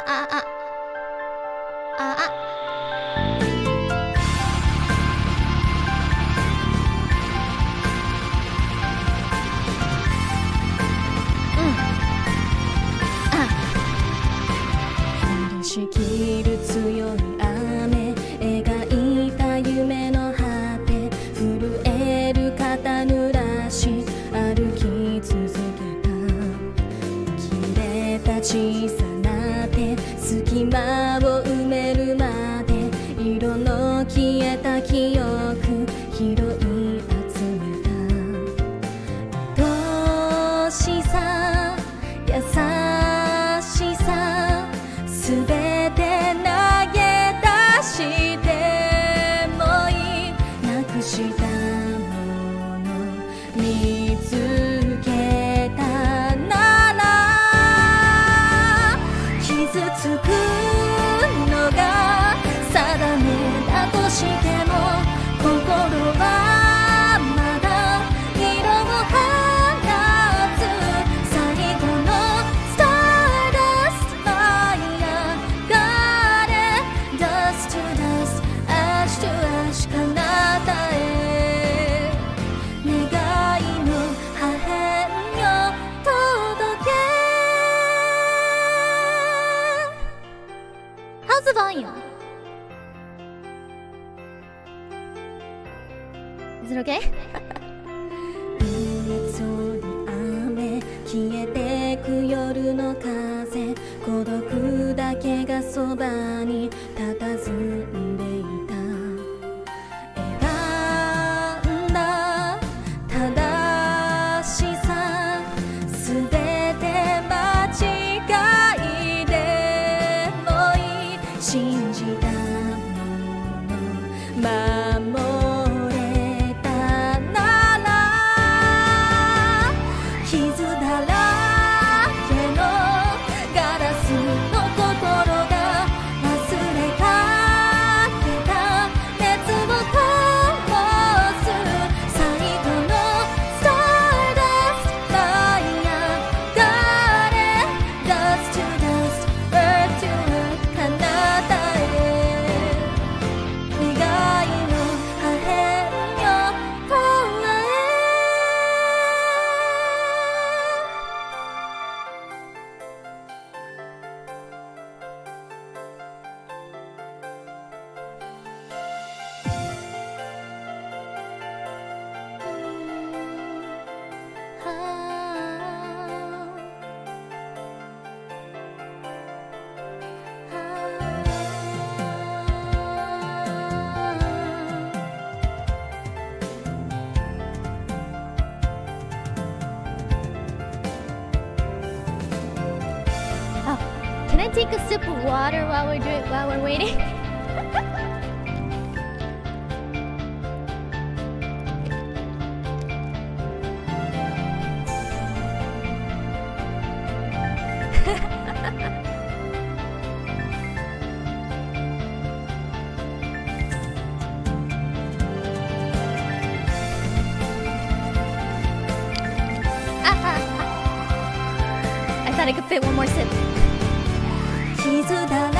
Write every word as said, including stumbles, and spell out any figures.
ああああ降りしきる強い雨描いた夢の果て震える肩濡らし歩き続けた切れた小さな手隙間を埋めるまで色の消えた記憶拾い集めた愛しさ優しさすべて投げ出してもいいなくしたもの見つけたなら傷つくのが定めだとしても心はまだ色を放つ最後のスターダストファイヤーがれ Dust to dust Ash to ash 彼方へ願いの破片よ届け How's the volume? Is it okay? 夏に雨消えてく夜の風孤独だけがそばに佇んでいた選んだ正しさすべて間違いでもいい信じたもの守れたなら傷だらけのガラスの心が忘れかけた熱を灯す最後のスターダストファイヤーがれ Dust to dust Earth to earth 彼方へ願いの破片よ声 Oh, can I take a sip of water while we're doing while we're waiting? I thought I could fit one more sip. 傷だら